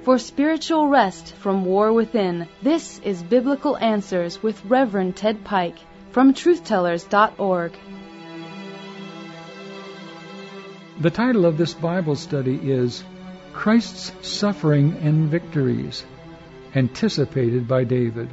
For spiritual rest from war within, this is Biblical Answers with Reverend Ted Pike from truthtellers.org. The title of this Bible study is Christ's Suffering and Victories, anticipated by David.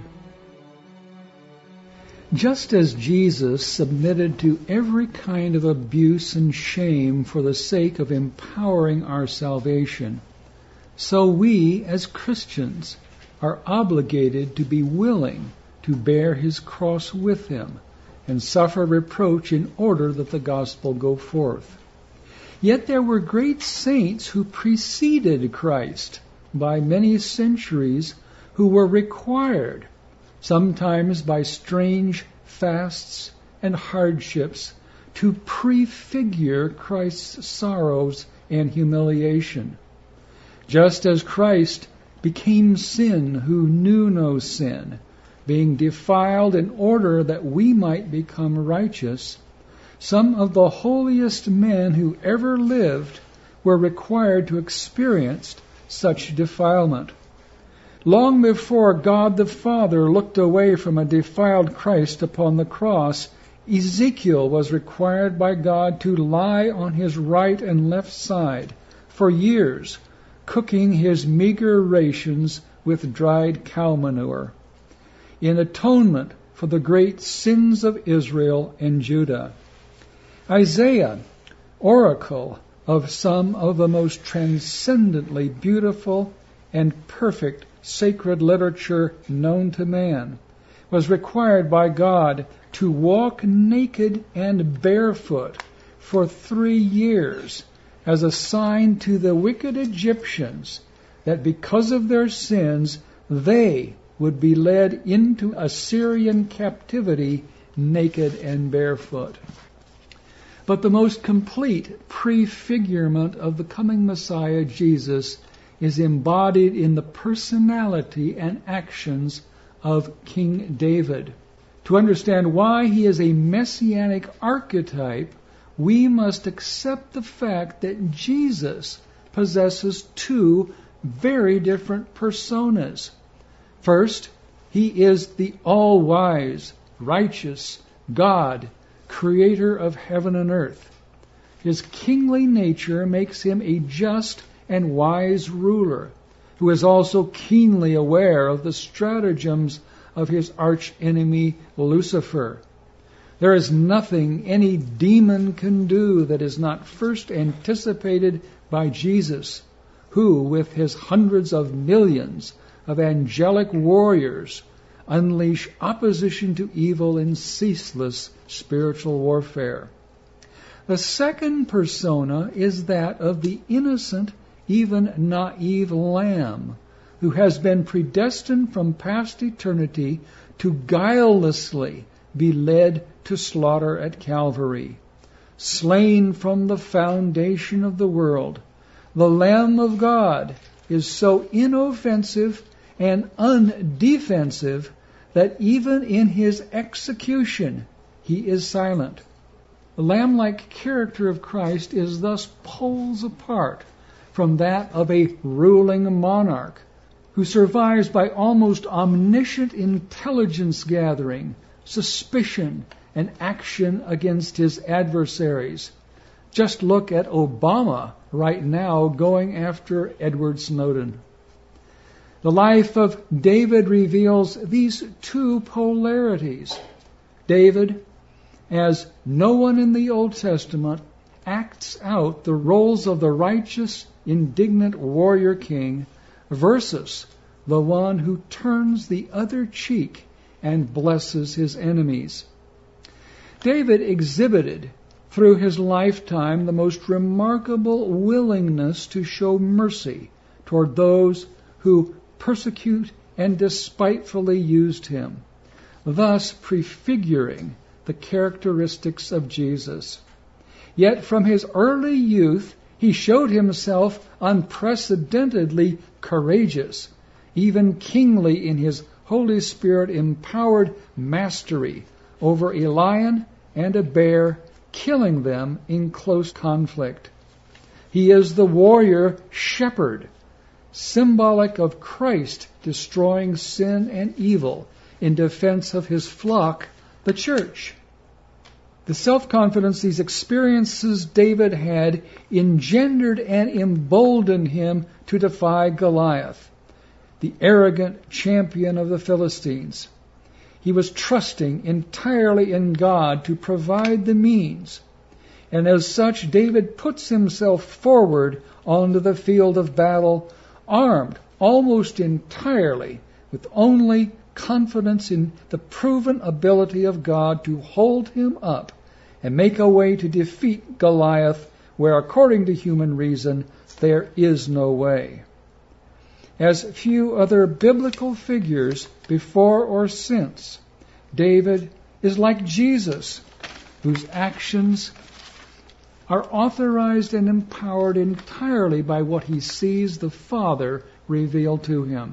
Just as Jesus submitted to every kind of abuse and shame for the sake of empowering our salvation, so we as Christians are obligated to be willing to bear his cross with him and suffer reproach in order that the gospel go forth. Yet there were great saints who preceded Christ by many centuries who were required, sometimes by strange fasts and hardships, to prefigure Christ's sorrows and humiliation. Just as Christ became sin who knew no sin, being defiled in order that we might become righteous, some of the holiest men who ever lived were required to experience such defilement. Long before God the Father looked away from a defiled Christ upon the cross, Ezekiel was required by God to lie on his right and left side for years, cooking his meager rations with dried cow manure, in atonement for the great sins of Israel and Judah. Isaiah, oracle of some of the most transcendently beautiful and perfect sacred literature known to man, was required by God to walk naked and barefoot for 3 years as a sign to the wicked Egyptians that because of their sins they would be led into Assyrian captivity naked and barefoot. But the most complete prefigurement of the coming Messiah, Jesus, is embodied in the personality and actions of King David. To understand why he is a messianic archetype, we must accept the fact that Jesus possesses 2 very different personas. First, he is the all-wise, righteous God, creator of heaven and earth. His kingly nature makes him a just and wise ruler, who is also keenly aware of the stratagems of his arch-enemy Lucifer. There is nothing any demon can do that is not first anticipated by Jesus, who, with his hundreds of millions of angelic warriors, unleash opposition to evil in ceaseless spiritual warfare. The second persona is that of the innocent, even naive lamb, who has been predestined from past eternity to guilelessly be led to slaughter at Calvary. Slain from the foundation of the world, the Lamb of God is so inoffensive and undefensive that even in his execution he is silent. The lamb-like character of Christ is thus poles apart from that of a ruling monarch who survives by almost omniscient intelligence gathering, suspicion, and action against his adversaries. Just look at Obama right now going after Edward Snowden. The life of David reveals these 2 polarities. David, as no one in the Old Testament, acts out the roles of the righteous, indignant warrior king versus the one who turns the other cheek and blesses his enemies. David exhibited through his lifetime the most remarkable willingness to show mercy toward those who persecute and despitefully used him, thus prefiguring the characteristics of Jesus. Yet from his early youth he showed himself unprecedentedly courageous, even kingly in his Holy Spirit-empowered mastery over a lion and a bear, killing them in close conflict. He is the warrior shepherd, symbolic of Christ destroying sin and evil in defense of his flock, the church. The self-confidence these experiences David had engendered and emboldened him to defy Goliath, the arrogant champion of the Philistines. He was trusting entirely in God to provide the means. And as such, David puts himself forward onto the field of battle, armed almost entirely with only confidence in the proven ability of God to hold him up and make a way to defeat Goliath, where, according to human reason, there is no way. As few other biblical figures before or since, David is like Jesus, whose actions are authorized and empowered entirely by what he sees the Father reveal to him.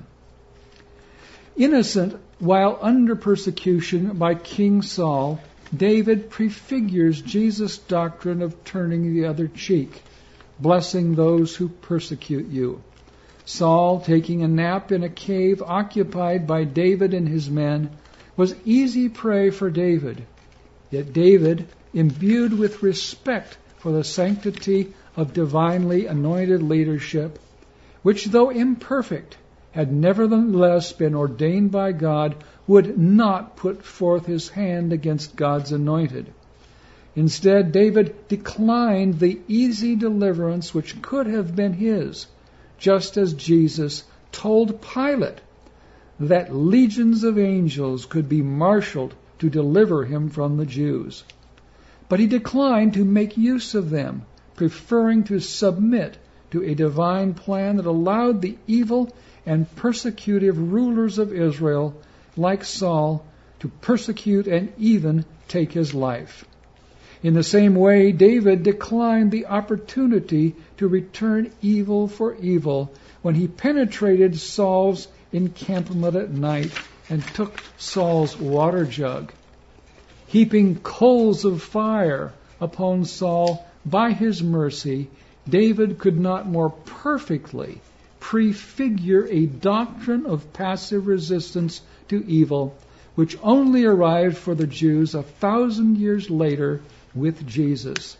Innocent while under persecution by King Saul, David prefigures Jesus' doctrine of turning the other cheek, blessing those who persecute you. Saul, taking a nap in a cave occupied by David and his men, was easy prey for David. Yet David, imbued with respect for the sanctity of divinely anointed leadership, which, though imperfect, had nevertheless been ordained by God, would not put forth his hand against God's anointed. Instead, David declined the easy deliverance which could have been his, just as Jesus told Pilate that legions of angels could be marshaled to deliver him from the Jews. But he declined to make use of them, preferring to submit to a divine plan that allowed the evil and persecutive rulers of Israel, like Saul, to persecute and even take his life. In the same way, David declined the opportunity to return evil for evil when he penetrated Saul's encampment at night and took Saul's water jug. Heaping coals of fire upon Saul by his mercy, David could not more perfectly prefigure a doctrine of passive resistance to evil, which only arrived for the Jews 1,000 years later with Jesus.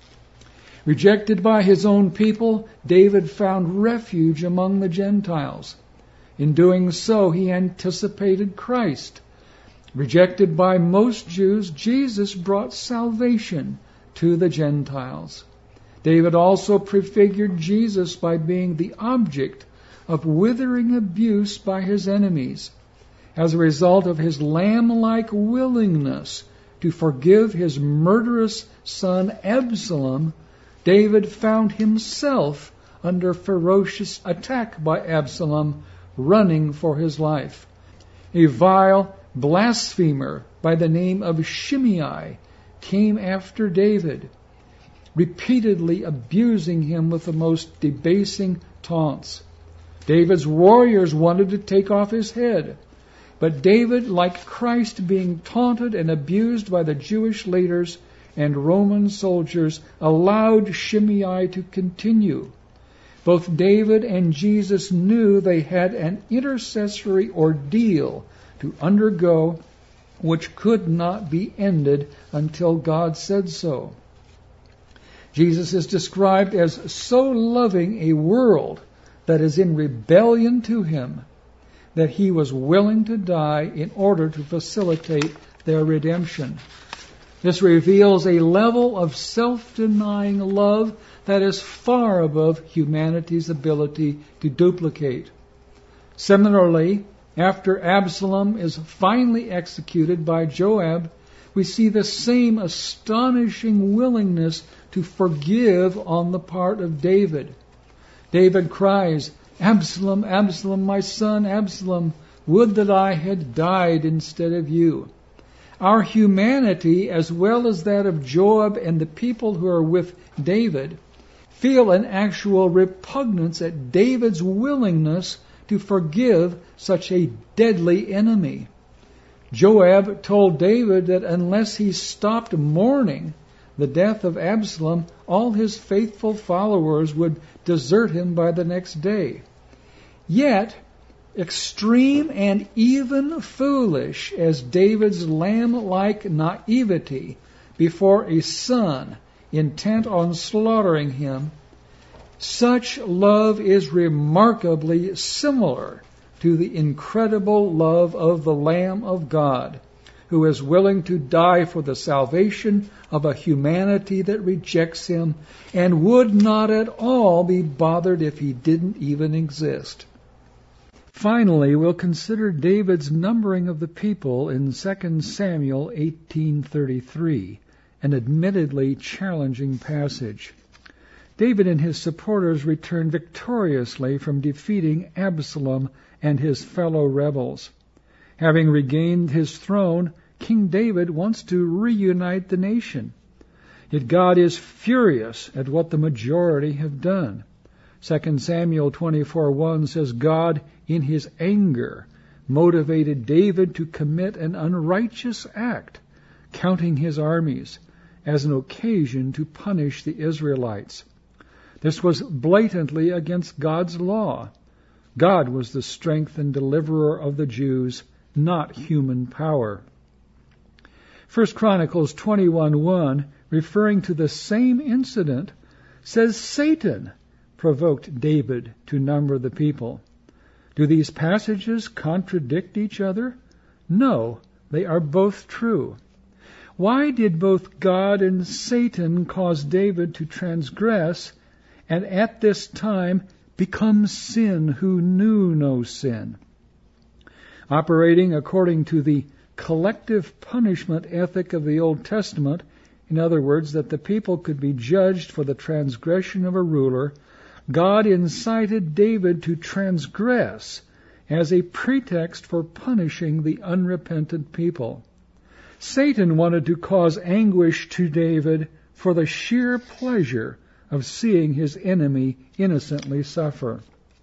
Rejected by his own people, David found refuge among the Gentiles. In doing so, he anticipated Christ. Rejected by most Jews, Jesus brought salvation to the Gentiles. David also prefigured Jesus by being the object of withering abuse by his enemies. As a result of his lamb-like willingness to forgive his murderous son Absalom, David found himself under ferocious attack by Absalom, running for his life. A vile blasphemer by the name of Shimei came after David, repeatedly abusing him with the most debasing taunts. David's warriors wanted to take off his head, but David, like Christ, being taunted and abused by the Jewish leaders and Roman soldiers, allowed Shimei to continue. Both David and Jesus knew they had an intercessory ordeal to undergo which could not be ended until God said so. Jesus is described as so loving a world that is in rebellion to him that he was willing to die in order to facilitate their redemption. This reveals a level of self-denying love that is far above humanity's ability to duplicate. Similarly, after Absalom is finally executed by Joab, we see the same astonishing willingness to forgive on the part of David. David cries, "Absalom, Absalom, my son Absalom, would that I had died instead of you." Our humanity, as well as that of Joab and the people who are with David, feel an actual repugnance at David's willingness to forgive such a deadly enemy. Joab told David that unless he stopped mourning the death of Absalom, all his faithful followers would desert him by the next day. Yet, extreme and even foolish as David's lamb-like naivety before a son intent on slaughtering him, such love is remarkably similar to the incredible love of the Lamb of God, who is willing to die for the salvation of a humanity that rejects him and would not at all be bothered if he didn't even exist. Finally, we'll consider David's numbering of the people in 2 Samuel 18:33, an admittedly challenging passage. David and his supporters return victoriously from defeating Absalom and his fellow rebels. Having regained his throne, King David wants to reunite the nation. Yet God is furious at what the majority have done. 2 Samuel 24:1 says God, in his anger, motivated David to commit an unrighteous act, counting his armies as an occasion to punish the Israelites. This was blatantly against God's law. God was the strength and deliverer of the Jews, not human power. 1 Chronicles 21:1, referring to the same incident, says Satan provoked David to number the people. Do these passages contradict each other? No, they are both true. Why did both God and Satan cause David to transgress and at this time become sin who knew no sin? Operating according to the collective punishment ethic of the Old Testament, in other words, that the people could be judged for the transgression of a ruler, God incited David to transgress as a pretext for punishing the unrepentant people. Satan wanted to cause anguish to David for the sheer pleasure of seeing his enemy innocently suffer.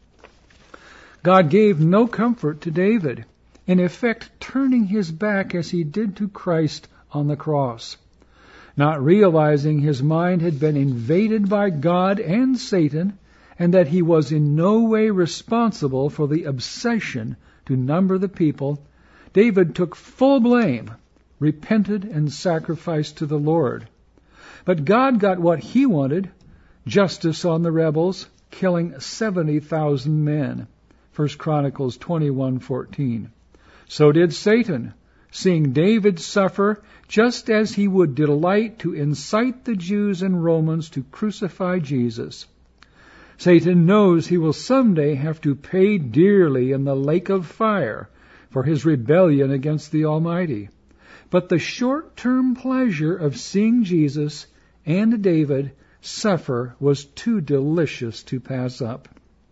God gave no comfort to David, in effect turning his back as he did to Christ on the cross. Not realizing his mind had been invaded by God and Satan, and that he was in no way responsible for the obsession to number the people, David took full blame, repented, and sacrificed to the Lord. But God got what he wanted, justice on the rebels, killing 70,000 men. 1 Chronicles 21:14. So did Satan, seeing David suffer just as he would delight to incite the Jews and Romans to crucify Jesus. Satan knows he will someday have to pay dearly in the lake of fire for his rebellion against the Almighty. But the short-term pleasure of seeing Jesus and David suffer was too delicious to pass up.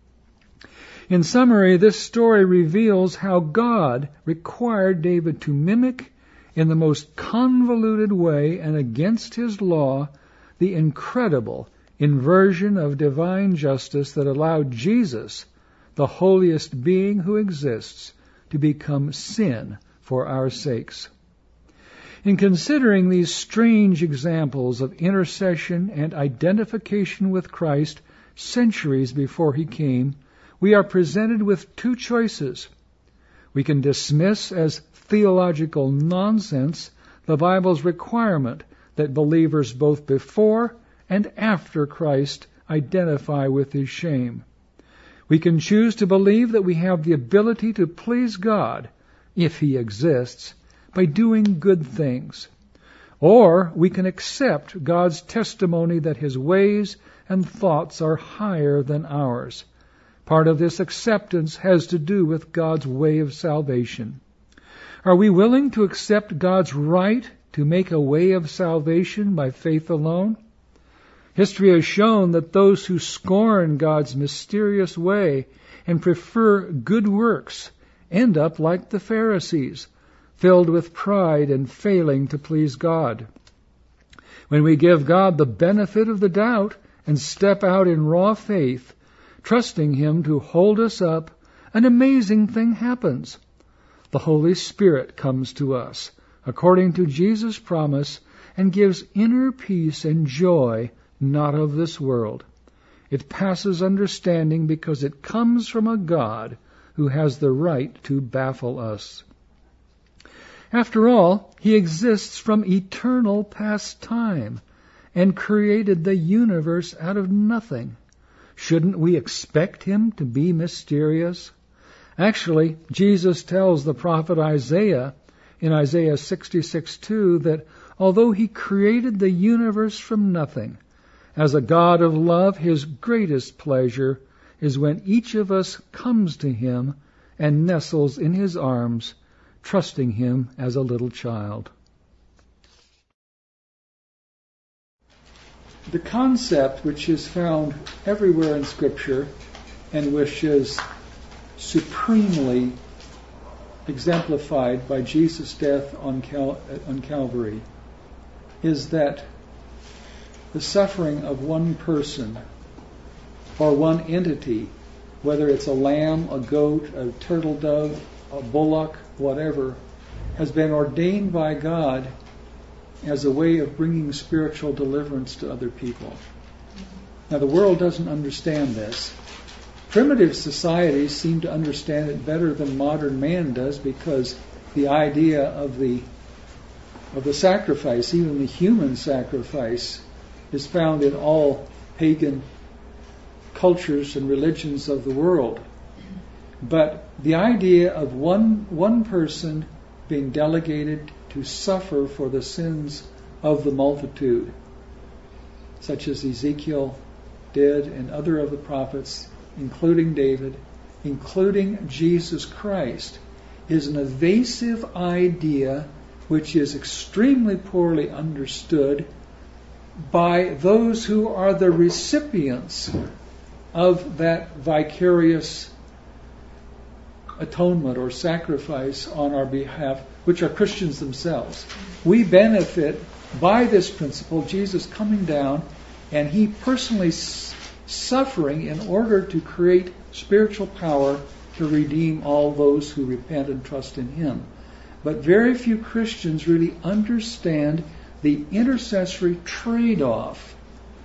In summary, this story reveals how God required David to mimic, in the most convoluted way and against his law, the incredible inversion of divine justice that allowed Jesus, the holiest being who exists, to become sin for our sakes. In considering these strange examples of intercession and identification with Christ centuries before he came, we are presented with two choices. We can dismiss as theological nonsense the Bible's requirement that believers both before and after Christ identify with his shame. We can choose to believe that we have the ability to please God, if he exists, by doing good things. Or we can accept God's testimony that his ways and thoughts are higher than ours. Part of this acceptance has to do with God's way of salvation. Are we willing to accept God's right to make a way of salvation by faith alone? History has shown that those who scorn God's mysterious way and prefer good works end up like the Pharisees, filled with pride and failing to please God. When we give God the benefit of the doubt and step out in raw faith, trusting him to hold us up, an amazing thing happens. The Holy Spirit comes to us, according to Jesus' promise, and gives inner peace and joy not of this world. It passes understanding because it comes from a God who has the right to baffle us. After all, He exists from eternal past time and created the universe out of nothing. Shouldn't we expect Him to be mysterious? Actually, Jesus tells the prophet Isaiah in Isaiah 66:2 that although He created the universe from nothing, as a God of love, His greatest pleasure is when each of us comes to Him and nestles in His arms, trusting Him as a little child. The concept which is found everywhere in Scripture and which is supremely exemplified by Jesus' death on Calvary is that the suffering of one person or one entity, whether it's a lamb, a goat, a turtle dove, a bullock, whatever, has been ordained by God as a way of bringing spiritual deliverance to other people. Now, the world doesn't understand this. Primitive societies seem to understand it better than modern man does, because the idea of the sacrifice, even the human sacrifice, is found in all pagan cultures and religions of the world. But the idea of one person being delegated to suffer for the sins of the multitude, such as Ezekiel did and other of the prophets, including David, including Jesus Christ, is an evasive idea which is extremely poorly understood by those who are the recipients of that vicarious atonement or sacrifice on our behalf, which are Christians themselves. We benefit by this principle, Jesus coming down and He personally suffering in order to create spiritual power to redeem all those who repent and trust in Him. But very few Christians really understand the intercessory trade-off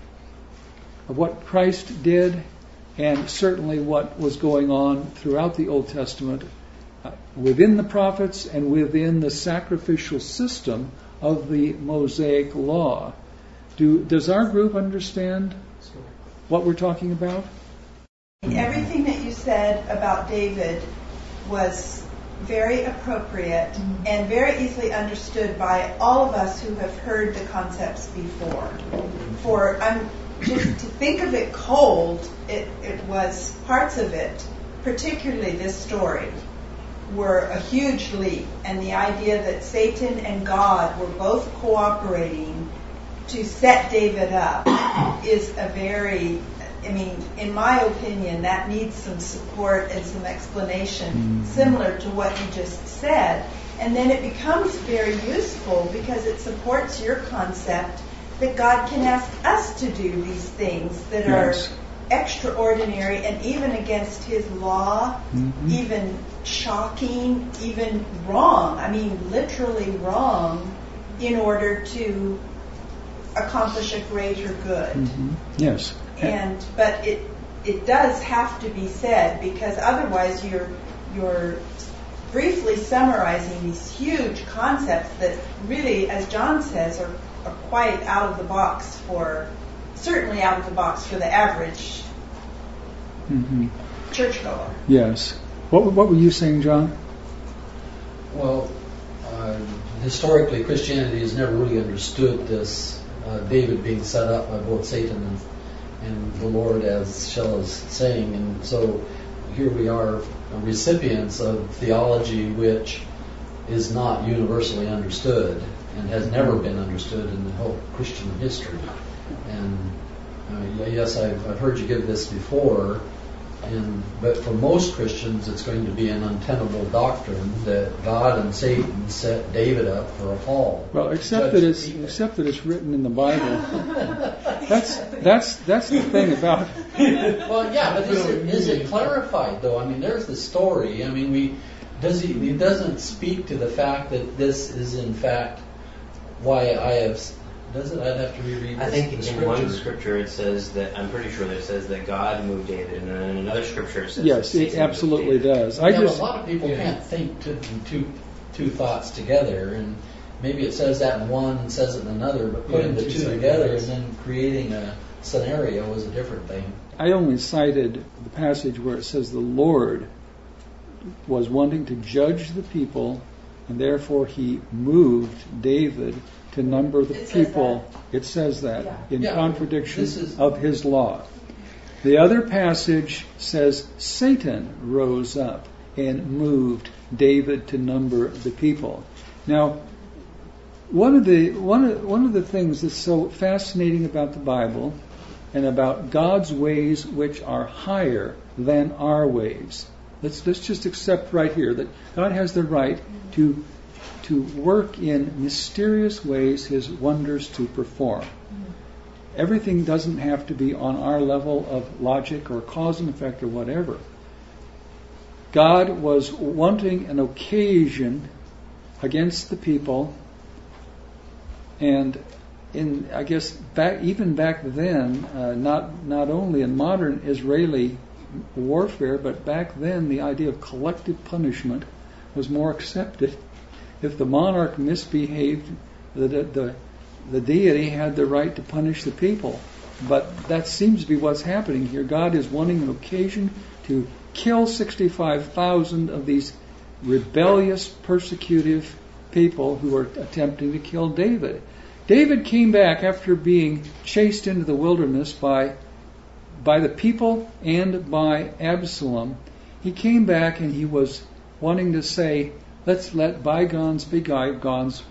of what Christ did, and certainly what was going on throughout the Old Testament within the prophets and within the sacrificial system of the Mosaic Law. Does our group understand what we're talking about? Everything that you said about David was very appropriate and very easily understood by all of us who have heard the concepts before. Just to think of it cold, it was parts of it, particularly this story, were a huge leap. And the idea that Satan and God were both cooperating to set David up is a very, in my opinion, that needs some support and some explanation, similar to what you just said. And then it becomes very useful because it supports your concept that God can ask us to do these things that are extraordinary and even against His law, even shocking, even wrong. Literally wrong, in order to accomplish a greater good. Yes. But it does have to be said, because otherwise you're briefly summarizing these huge concepts that really, as John says, are quite out of the box certainly out of the box for the average churchgoer. Yes. What were you saying, John? Well, historically, Christianity has never really understood this David being set up by both Satan and the Lord, as Shell is saying. And so here we are, recipients of theology which is not universally understood and has never been understood in the whole Christian history. And yes, I've heard you give this before, but for most Christians it's going to be an untenable doctrine that God and Satan set David up for a fall. Well, except that it's written in the Bible. That's the thing about it. Well, yeah, but is it clarified though? There's the story. He doesn't speak to the fact that this is in fact why I have Does it? I'd have to reread I think the in scripture. one scripture it says that, I'm pretty sure that it says that God moved David, and then in another scripture it says Yes, that it Satan absolutely moved David. does. But a lot of people can't think two thoughts together, and maybe it says that in one and says it in another, but putting the two together and then creating a scenario is a different thing. I only cited the passage where it says the Lord was wanting to judge the people, and therefore he moved David to number the people. It says that in contradiction of his law. The other passage says Satan rose up and moved David to number the people. Now, one of the things that's so fascinating about the Bible and about God's ways, which are higher than our ways. Let's just accept right here that God has the right to work in mysterious ways His wonders to perform. Everything doesn't have to be on our level of logic or cause and effect or whatever. God was wanting an occasion against the people, and I guess even back then, not only in modern Israeli warfare, but back then the idea of collective punishment was more accepted. If the monarch misbehaved, the deity had the right to punish the people. But that seems to be what's happening here. God is wanting an occasion to kill 65,000 of these rebellious, persecutive people who are attempting to kill David. David came back after being chased into the wilderness by the people and by Absalom. He came back and he was wanting to say, let's let bygones be bygones.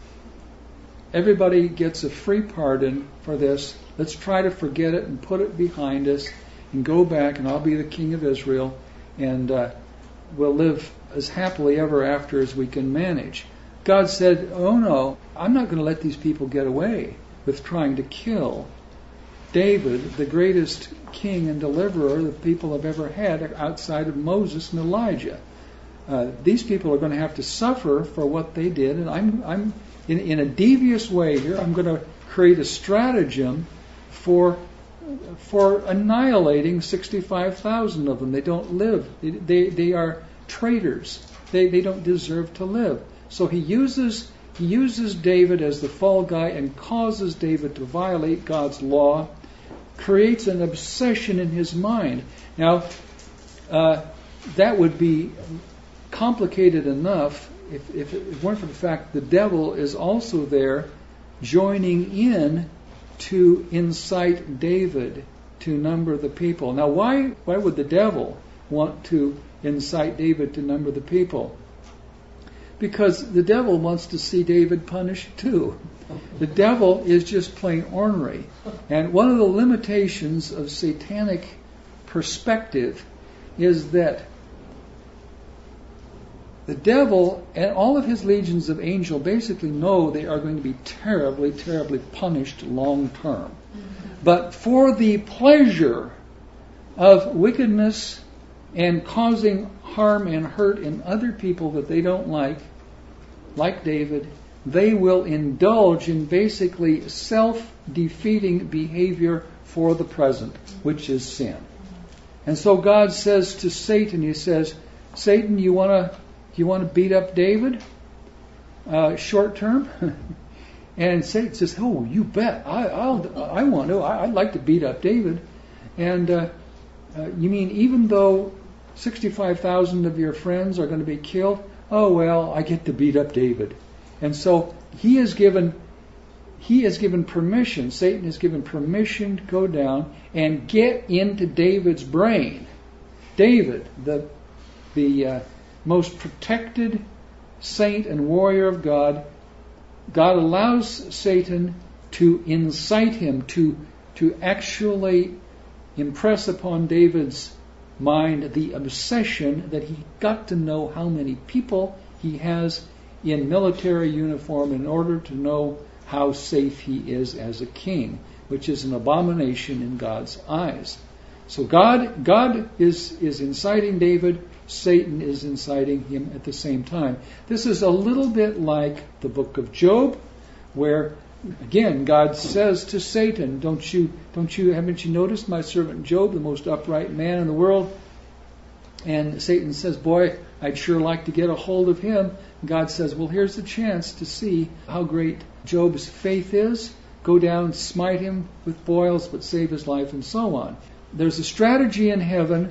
Everybody gets a free pardon for this. Let's try to forget it and put it behind us and go back, and I'll be the king of Israel, and we'll live as happily ever after as we can manage. God said, oh no, I'm not going to let these people get away with trying to kill David, the greatest king and deliverer the people have ever had outside of Moses and Elijah. These people are going to have to suffer for what they did, and I'm in a devious way here, I'm going to create a stratagem for annihilating 65,000 of them. They don't live. They are traitors. They don't deserve to live. So he uses David as the fall guy and causes David to violate God's law, creates an obsession in his mind. Now, that would be complicated enough if it weren't for the fact the devil is also there joining in to incite David to number the people. Now, why would the devil want to incite David to number the people? Because the devil wants to see David punished too. The devil is just plain ornery. And one of the limitations of satanic perspective is that the devil and all of his legions of angels basically know they are going to be terribly, terribly punished long term. But for the pleasure of wickedness and causing harm and hurt in other people that they don't like David, they will indulge in basically self-defeating behavior for the present, which is sin. And so God says to Satan, He says, Satan, you want to beat up David short term? And Satan says, oh, you bet. I want to. I'd like to beat up David. And you mean even though 65,000 of your friends are going to be killed, oh well, I get to beat up David. And so he has given permission, Satan has given permission to go down and get into David's brain. David, the most protected saint and warrior of God, God allows Satan to incite him to actually impress upon David's mind the obsession that he got to know how many people he has in military uniform in order to know how safe he is as a king, which is an abomination in God's eyes. So God is inciting David, Satan is inciting him at the same time. This is a little bit like the book of Job, where Again, God says to Satan, haven't you noticed my servant Job, the most upright man in the world? And Satan says, boy, I'd sure like to get a hold of him. God says, well, here's the chance to see how great Job's faith is. Go down, smite him with boils, but save his life, and so on. There's a strategy in heaven.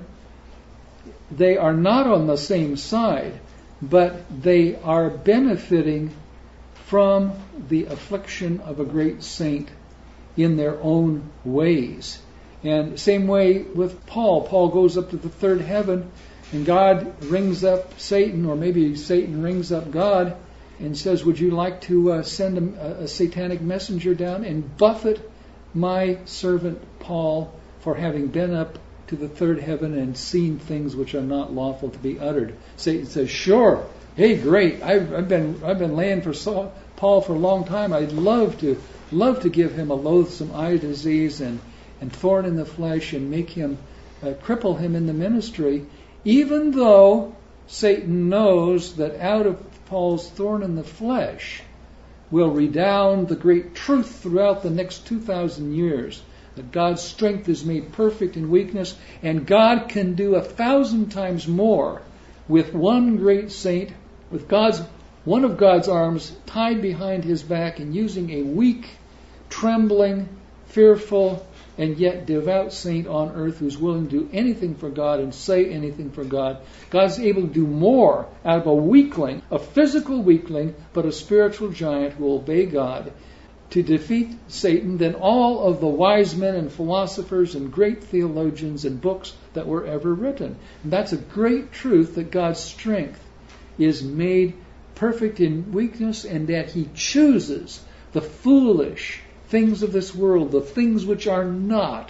They are not on the same side, but they are benefiting from the affliction of a great saint in their own ways. And same way with Paul. Paul goes up to the third heaven, and God rings up Satan, or maybe Satan rings up God, and says, would you like to send a satanic messenger down and buffet my servant Paul for having been up to the third heaven and seen things which are not lawful to be uttered? Satan says, sure. Hey, great. I've been laying for Paul for a long time. I'd love to give him a loathsome eye disease and thorn in the flesh and make him cripple him in the ministry, even though Satan knows that out of Paul's thorn in the flesh will redound the great truth throughout the next 2,000 years, that God's strength is made perfect in weakness, and God can do 1,000 times more with one great saint, with one of God's arms tied behind his back, and using a weak, trembling, fearful, and yet devout saint on earth who's willing to do anything for God and say anything for God. God's able to do more out of a weakling, a physical weakling, but a spiritual giant who will obey God, to defeat Satan than all of the wise men and philosophers and great theologians and books that were ever written. And that's a great truth, that God's strength is made perfect in weakness, and that He chooses the foolish things of this world, the things which are not,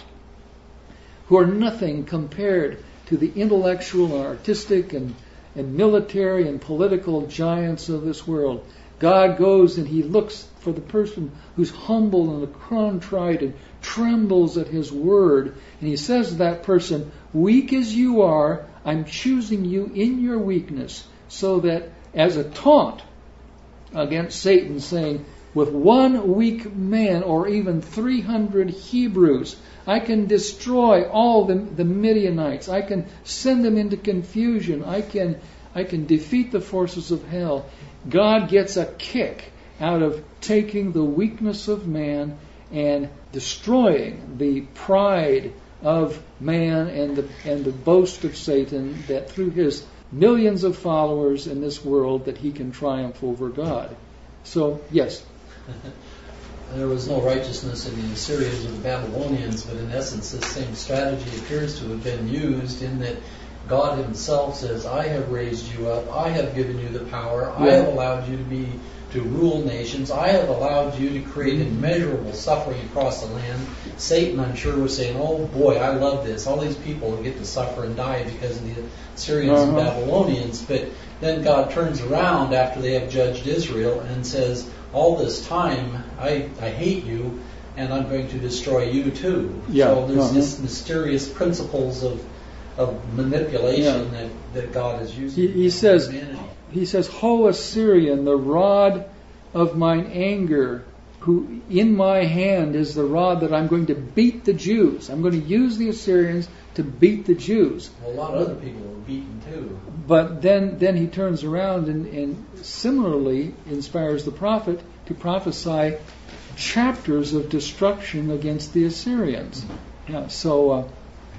who are nothing compared to the intellectual and artistic and military and political giants of this world. God goes and He looks for the person who's humble and contrite and trembles at His word. And He says to that person, weak as you are, I'm choosing you in your weakness, so that as a taunt against Satan, saying, with one weak man or even 300 Hebrews, I can destroy all the Midianites. I can send them into confusion. I can defeat the forces of hell. God gets a kick out of taking the weakness of man and destroying the pride of man and the boast of Satan, that through his millions of followers in this world that he can triumph over God. So, yes. There was no righteousness in the Assyrians or the Babylonians, but in essence this same strategy appears to have been used, in that God Himself says, I have raised you up, I have given you the power, I have allowed you to rule nations, I have allowed you to create immeasurable suffering across the land. Satan, I'm sure, was saying, oh boy, I love this. All these people get to suffer and die because of the Assyrians and Babylonians. But then God turns around after they have judged Israel and says, all this time, I hate you, and I'm going to destroy you too. Yeah. So there's this mysterious principles of manipulation that God is using. He says, Ho Assyrian, the rod of mine anger, who in my hand is the rod that I'm going to beat the Jews. I'm going to use the Assyrians to beat the Jews. Well, a lot of other people were beaten too. But then he turns around and similarly inspires the prophet to prophesy chapters of destruction against the Assyrians. Yeah. So,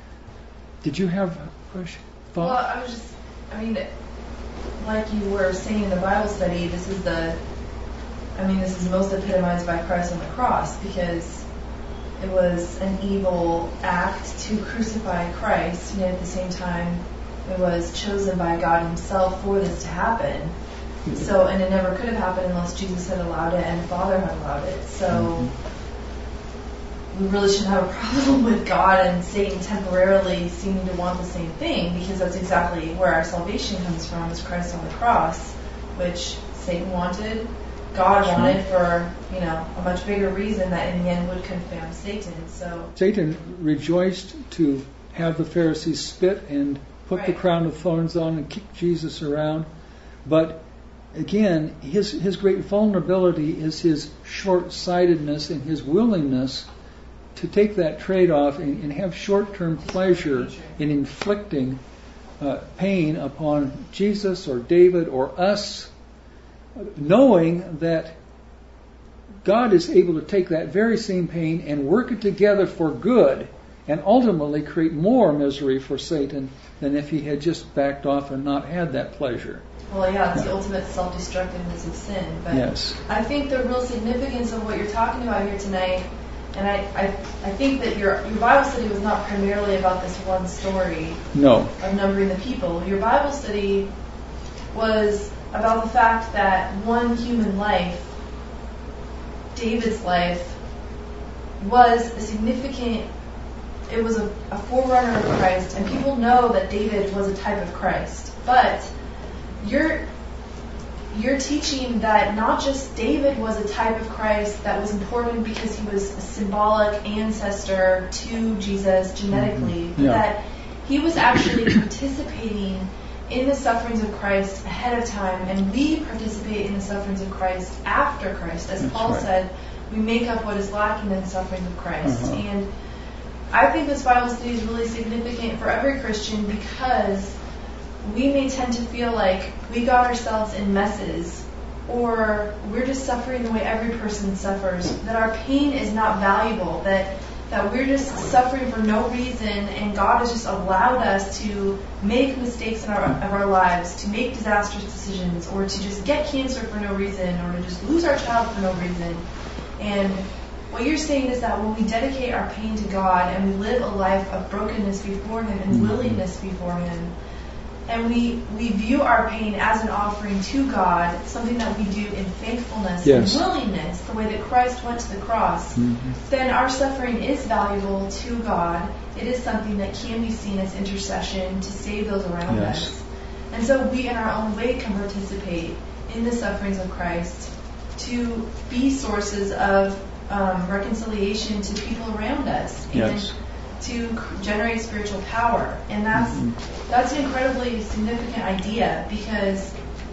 did you have a question? Well, like you were saying in the Bible study, this is most epitomized by Christ on the cross, because it was an evil act to crucify Christ, and at the same time it was chosen by God Himself for this to happen. So, and it never could have happened unless Jesus had allowed it and the Father had allowed it. So we really shouldn't have a problem with God and Satan temporarily seeming to want the same thing, because that's exactly where our salvation comes from, is Christ on the cross, which Satan wanted, God wanted for, a much bigger reason that in the end would confound Satan. So Satan rejoiced to have the Pharisees spit and put the crown of thorns on and kick Jesus around, but again, his great vulnerability is his short-sightedness and his willingness to take that trade-off and have short-term pleasure in inflicting pain upon Jesus or David or us, knowing that God is able to take that very same pain and work it together for good and ultimately create more misery for Satan than if he had just backed off and not had that pleasure. Well, yeah, it's the ultimate self-destructiveness of sin. But yes. I think the real significance of what you're talking about here tonight, and I think that your Bible study was not primarily about this one story of numbering the people. Your Bible study was about the fact that one human life, David's life, was a significant, it was a forerunner of Christ, and people know that David was a type of Christ. But you're teaching that not just David was a type of Christ that was important because he was a symbolic ancestor to Jesus genetically, but that he was actually participating in the sufferings of Christ ahead of time, and we participate in the sufferings of Christ after Christ. As Paul said, we make up what is lacking in the sufferings of Christ. And I think this Bible study is really significant for every Christian because we may tend to feel like we got ourselves in messes, or we're just suffering the way every person suffers, that our pain is not valuable, that we're just suffering for no reason, and God has just allowed us to make mistakes of our lives, to make disastrous decisions, or to just get cancer for no reason, or to just lose our child for no reason. And what you're saying is that when we dedicate our pain to God and we live a life of brokenness before Him and willingness before Him, and we view our pain as an offering to God, something that we do in faithfulness and willingness, the way that Christ went to the cross, then our suffering is valuable to God. It is something that can be seen as intercession to save those around us. And so we, in our own way, can participate in the sufferings of Christ to be sources of reconciliation to people around us. And to generate spiritual power. And that's an incredibly significant idea, because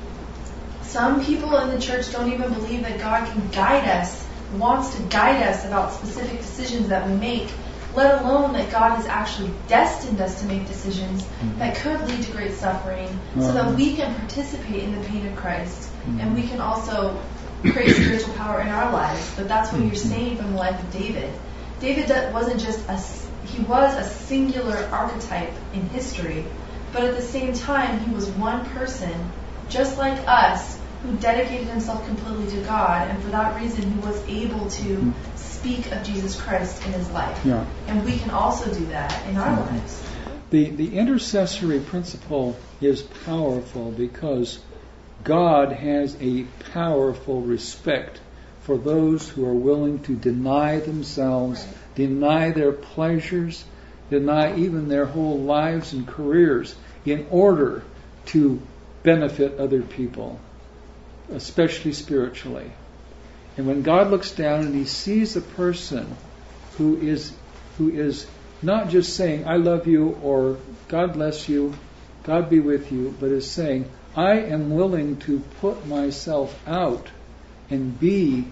some people in the church don't even believe that God can guide us, wants to guide us about specific decisions that we make, let alone that God has actually destined us to make decisions that could lead to great suffering, so that we can participate in the pain of Christ, and we can also create spiritual power in our lives. But that's what you're saying from the life of David. David wasn't just he was a singular archetype in history, but at the same time, he was one person, just like us, who dedicated himself completely to God, and for that reason, he was able to speak of Jesus Christ in his life. And we can also do that in our lives. The intercessory principle is powerful because God has a powerful respect for those who are willing to deny themselves, deny their pleasures, deny even their whole lives and careers in order to benefit other people, especially spiritually. And when God looks down and He sees a person who is not just saying, I love you, or God bless you, God be with you, but is saying, I am willing to put myself out and be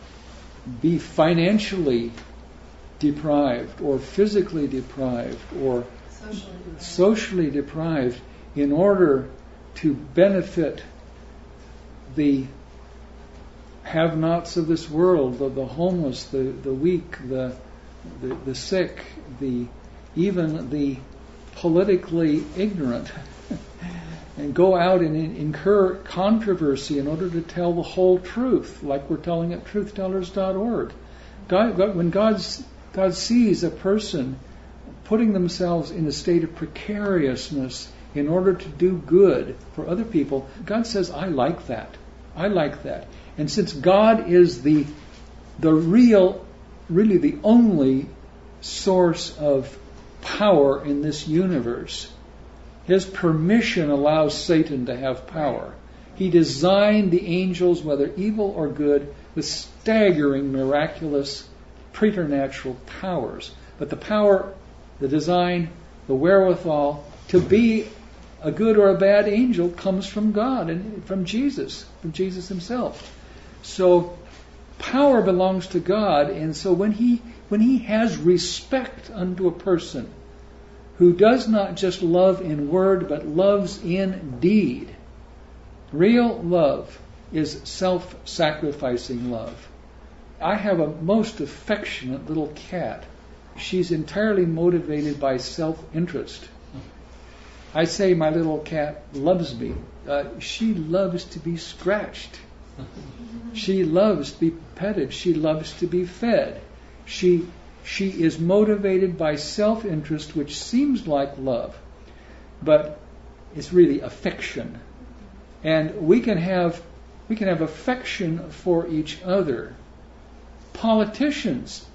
financially deprived, or physically deprived, or socially deprived, in order to benefit the have-nots of this world, the homeless, the weak, the sick, even the politically ignorant, and go out and incur controversy in order to tell the whole truth, like we're telling at truthtellers.org. When God sees a person putting themselves in a state of precariousness in order to do good for other people, God says, I like that. I like that. And since God is the really the only source of power in this universe, His permission allows Satan to have power. He designed the angels, whether evil or good, with staggering, miraculous, preternatural powers. But the power, the design, the wherewithal to be a good or a bad angel comes from God and from Jesus himself. So power belongs to God, and so when he has respect unto a person who does not just love in word but loves in deed, real love is self-sacrificing love. I have a most affectionate little cat. She's entirely motivated by self-interest. I say my little cat loves me. She loves to be scratched. She loves to be petted. She loves to be fed. She is motivated by self-interest, which seems like love, but it's really affection. And we can have affection for each other. Politicians,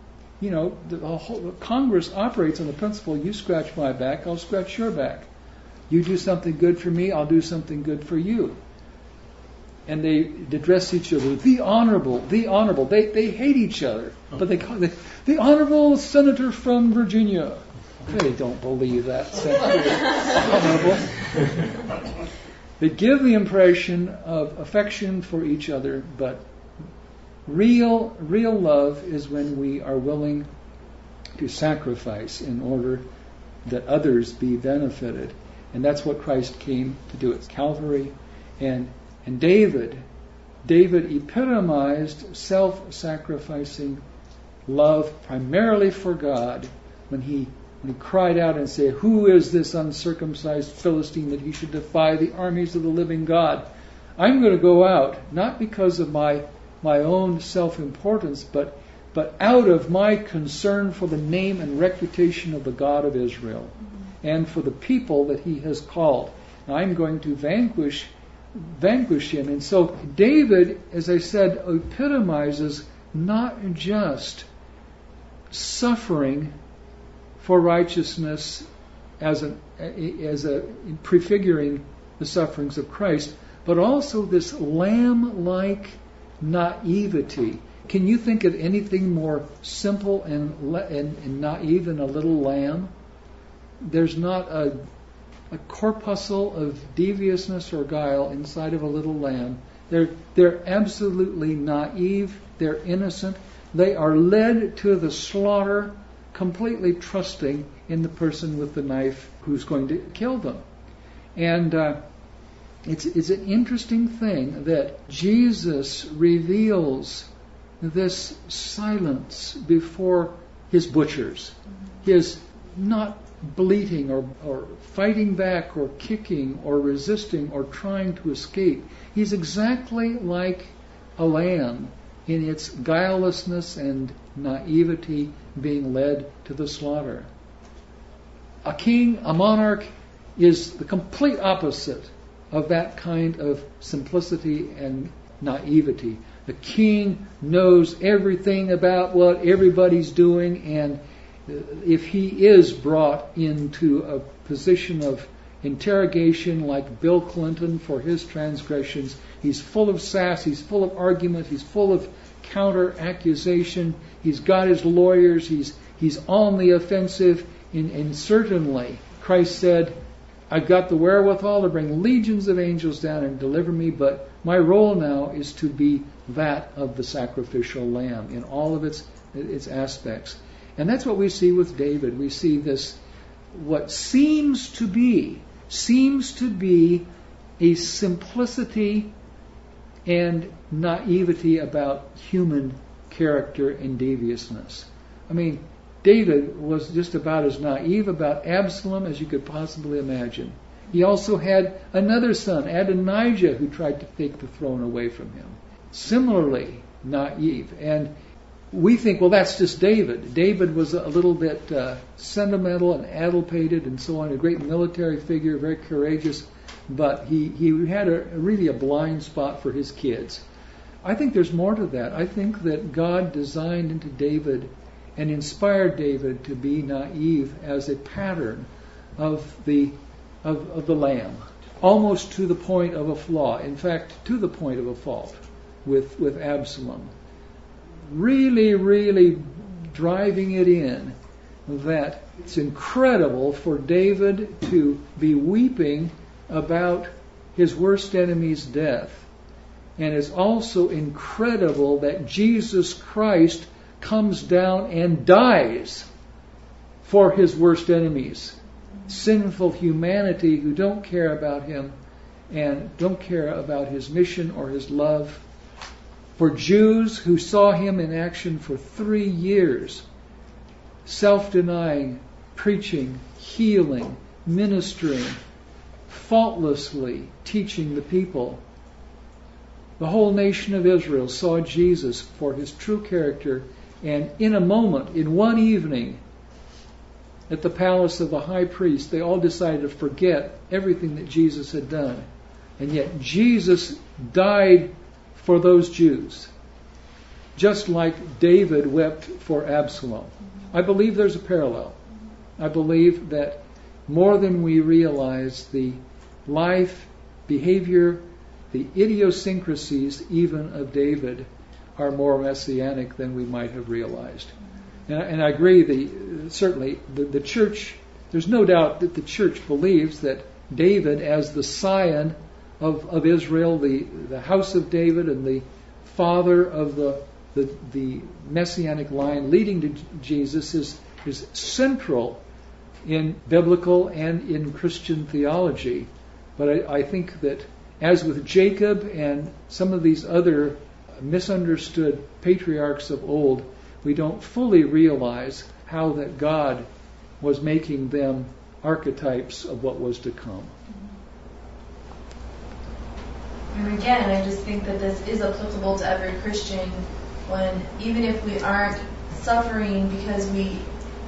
the whole Congress operates on the principle: you scratch my back, I'll scratch your back. You do something good for me, I'll do something good for you. And they address each other, the honorable. They hate each other, but they call it the honorable senator from Virginia. They don't believe that senator honorable. They give the impression of affection for each other, but real love is when we are willing to sacrifice in order that others be benefited. And that's what Christ came to do at Calvary. And David epitomized self-sacrificing love primarily for God when he cried out and said, "Who is this uncircumcised Philistine that he should defy the armies of the living God? I'm going to go out, not because of my own self-importance, but out of my concern for the name and reputation of the God of Israel and for the people that he has called. I'm going to vanquish him." And so David, as I said, epitomizes not just suffering for righteousness as a prefiguring the sufferings of Christ, but also this lamb-like naivety. Can you think of anything more simple and naive than a little lamb? There's not a corpuscle of deviousness or guile inside of a little lamb. They're absolutely naive. They're innocent. They are led to the slaughter, completely trusting in the person with the knife who's going to kill them. And it's an interesting thing that Jesus reveals this silence before his butchers. He is not bleating or fighting back or kicking or resisting or trying to escape. He's exactly like a lamb in its guilelessness and naivety, being led to the slaughter. A king, a monarch, is the complete opposite of that kind of simplicity and naivety. The king knows everything about what everybody's doing, and if he is brought into a position of interrogation like Bill Clinton for his transgressions, he's full of sass, he's full of argument, he's full of counter-accusation, he's got his lawyers, he's on the offensive, and certainly Christ said, "I've got the wherewithal to bring legions of angels down and deliver me, but my role now is to be that of the sacrificial lamb in all of its aspects." And that's what we see with David. We see this, what seems to be a simplicity and naivety about human character and deviousness. I mean, David was just about as naive about Absalom as you could possibly imagine. He also had another son, Adonijah, who tried to take the throne away from him. Similarly naive. And we think, well, that's just David. David was a little bit sentimental and addlepated and so on, a great military figure, very courageous, but he had really a blind spot for his kids. I think there's more to that. I think that God designed into David and inspired David to be naive as a pattern of the lamb, almost to the point of a flaw. In fact, to the point of a fault with Absalom. Really, really driving it in that it's incredible for David to be weeping about his worst enemy's death. And it's also incredible that Jesus Christ comes down and dies for his worst enemies. Sinful humanity who don't care about him and don't care about his mission or his love. For Jews who saw him in action for 3 years, self-denying, preaching, healing, ministering, faultlessly teaching the people. The whole nation of Israel saw Jesus for his true character, and in a moment, in one evening, at the palace of the high priest, they all decided to forget everything that Jesus had done. And yet Jesus died for those Jews, just like David wept for Absalom. I believe there's a parallel. I believe that more than we realize, the life, behavior, the idiosyncrasies even of David are more messianic than we might have realized. And I agree, certainly the church, there's no doubt that the church believes that David, as the scion of Israel, the house of David and the father of the messianic line leading to Jesus, is central in biblical and in Christian theology. But I think that, as with Jacob and some of these other misunderstood patriarchs of old, we don't fully realize how that God was making them archetypes of what was to come. And again, I just think that this is applicable to every Christian, when even if we aren't suffering because we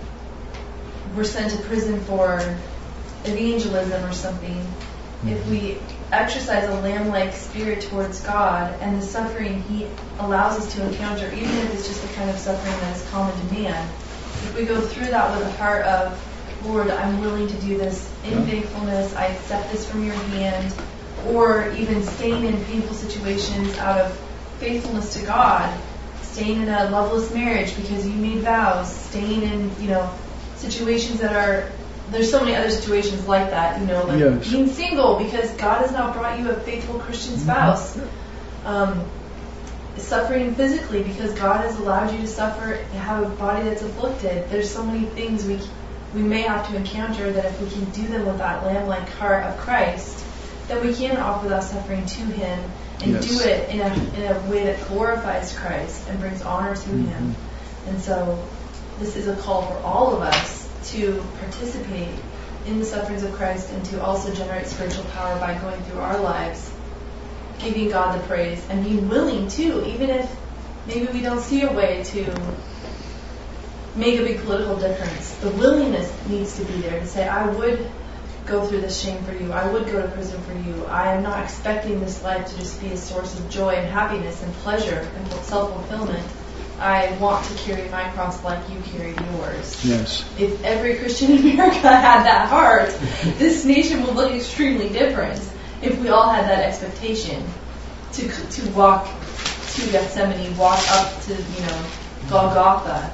were sent to prison for evangelism or something, if we exercise a lamb-like spirit towards God and the suffering He allows us to encounter, even if it's just the kind of suffering that is common to man, if we go through that with a heart of, Lord, I'm willing to do this in faithfulness, I accept this from your hand, or even staying in painful situations out of faithfulness to God, staying in a loveless marriage because you made vows, staying in, situations that are, there's so many other situations like that, like being single because God has not brought you a faithful Christian spouse. Suffering physically because God has allowed you to suffer, have a body that's afflicted. There's so many things we may have to encounter that if we can do them with that lamb-like heart of Christ, then we can offer that suffering to Him and do it in a way that glorifies Christ and brings honor to Him. And so this is a call for all of us to participate in the sufferings of Christ and to also generate spiritual power by going through our lives, giving God the praise, and being willing to, even if maybe we don't see a way to make a big political difference. The willingness needs to be there to say, I would go through this shame for you. I would go to prison for you. I am not expecting this life to just be a source of joy and happiness and pleasure and self-fulfillment. I want to carry my cross like you carried yours. Yes. If every Christian in America had that heart, this nation would look extremely different. If we all had that expectation to walk to Gethsemane, walk up to Golgotha.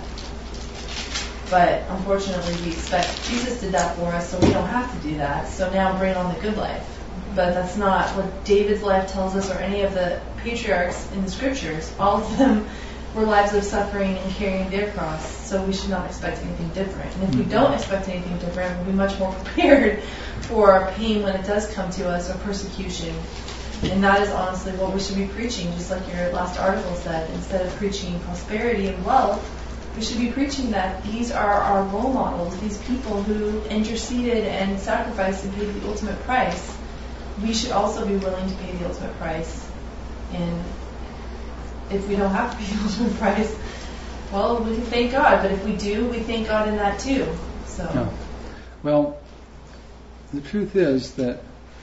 But unfortunately, we expect Jesus did that for us, so we don't have to do that. So now bring on the good life. But that's not what David's life tells us, or any of the patriarchs in the scriptures. All of them were lives of suffering and carrying their cross. So we should not expect anything different. And if we don't expect anything different, we'll be much more prepared for pain when it does come to us, or persecution. And that is honestly what we should be preaching, just like your last article said. Instead of preaching prosperity and wealth, we should be preaching that these are our role models, these people who interceded and sacrificed and paid the ultimate price. We should also be willing to pay the ultimate price. And if we don't have to pay the ultimate price, well, we can thank God. But if we do, we thank God in that too. So. Yeah. Well, the truth is that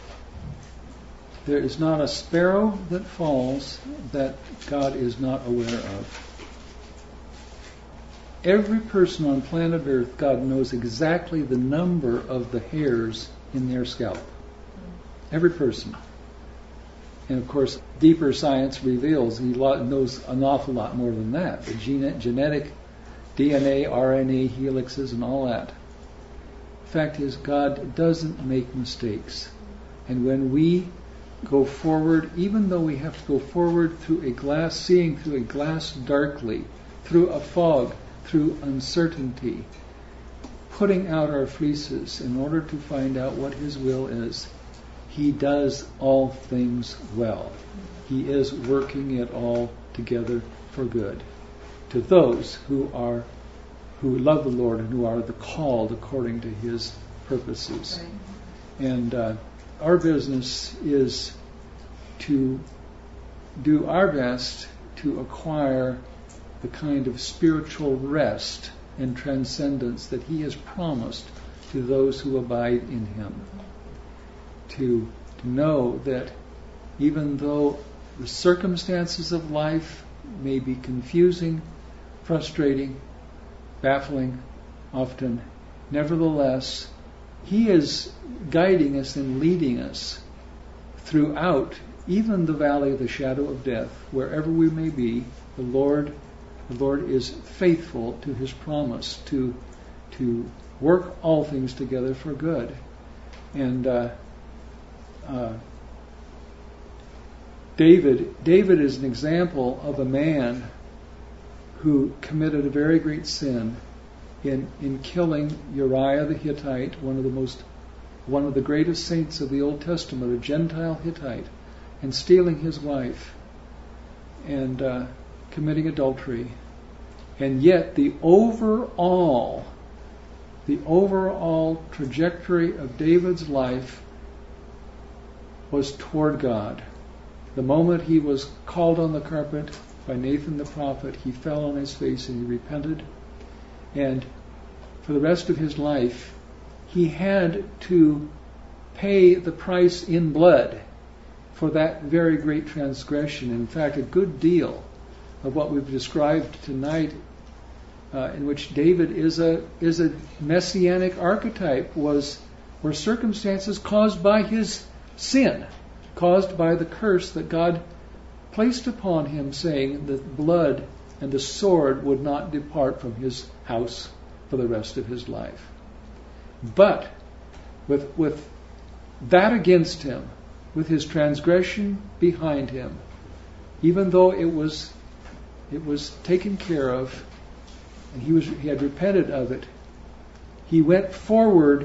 there is not a sparrow that falls that God is not aware of. Every person on planet Earth, God knows exactly the number of the hairs in their scalp. Every person. And of course, deeper science reveals He knows an awful lot more than that. The genetic DNA, RNA, helixes, and all that. The fact is, God doesn't make mistakes. And when we go forward, even though we have to go forward through a glass, seeing through a glass darkly, through a fog, through uncertainty, putting out our fleeces in order to find out what His will is, He does all things well. He is working it all together for good to those who love the Lord and who are the called according to His purposes. Right. And our business is to do our best to acquire the kind of spiritual rest and transcendence that He has promised to those who abide in Him. To know that even though the circumstances of life may be confusing, frustrating, baffling, often, nevertheless, He is guiding us and leading us throughout even the valley of the shadow of death. Wherever we may be, the Lord is faithful to His promise to work all things together for good. And David is an example of a man who committed a very great sin in killing Uriah the Hittite, one of the greatest saints of the Old Testament, a Gentile Hittite, and stealing his wife and committing adultery. And yet the overall trajectory of David's life was toward God. The moment he was called on the carpet by Nathan the prophet, he fell on his face and he repented. And for the rest of his life, he had to pay the price in blood for that very great transgression. In fact, a good deal of what we've described tonight, in which David is a messianic archetype, were circumstances caused by his sin, caused by the curse that God placed upon him, saying that blood and the sword would not depart from his house for the rest of his life. But with that against him, with his transgression behind him, even though it was taken care of, and he had repented of it, he went forward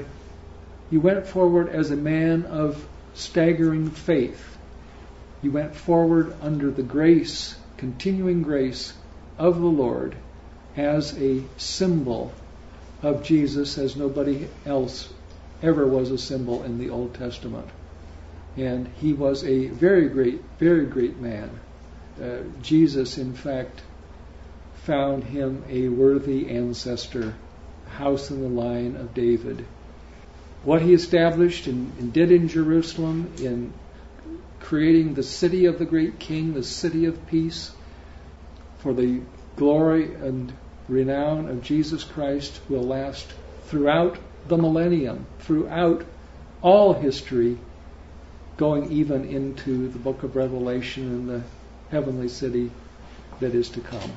as a man of staggering faith. He went forward under the grace, continuing grace of the Lord, as a symbol of Jesus, as nobody else ever was a symbol in the Old Testament. And he was a very great man. Jesus, in fact, found him a worthy ancestor, house in the line of David. What he established and did in Jerusalem, in creating the city of the great King, the city of peace, for the glory and renown of Jesus Christ, will last throughout the millennium, throughout all history, going even into the book of Revelation and the heavenly city that is to come.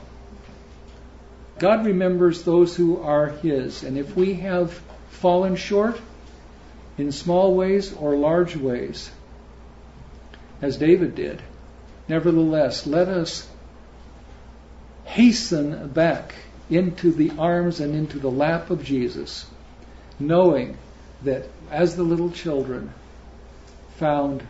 God remembers those who are His, and if we have fallen short in small ways or large ways, as David did, nevertheless, let us hasten back into the arms and into the lap of Jesus, knowing that as the little children found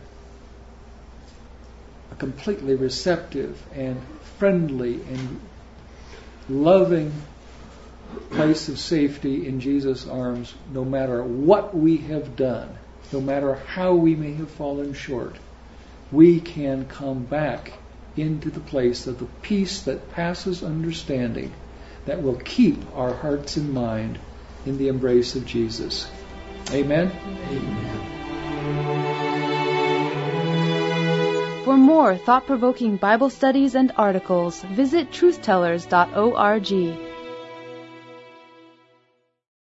a completely receptive and friendly and loving place of safety in Jesus' arms, no matter what we have done, no matter how we may have fallen short, we can come back into the place of the peace that passes understanding, that will keep our hearts and mind in the embrace of Jesus. Amen? Amen. For more thought-provoking Bible studies and articles, visit truthtellers.org.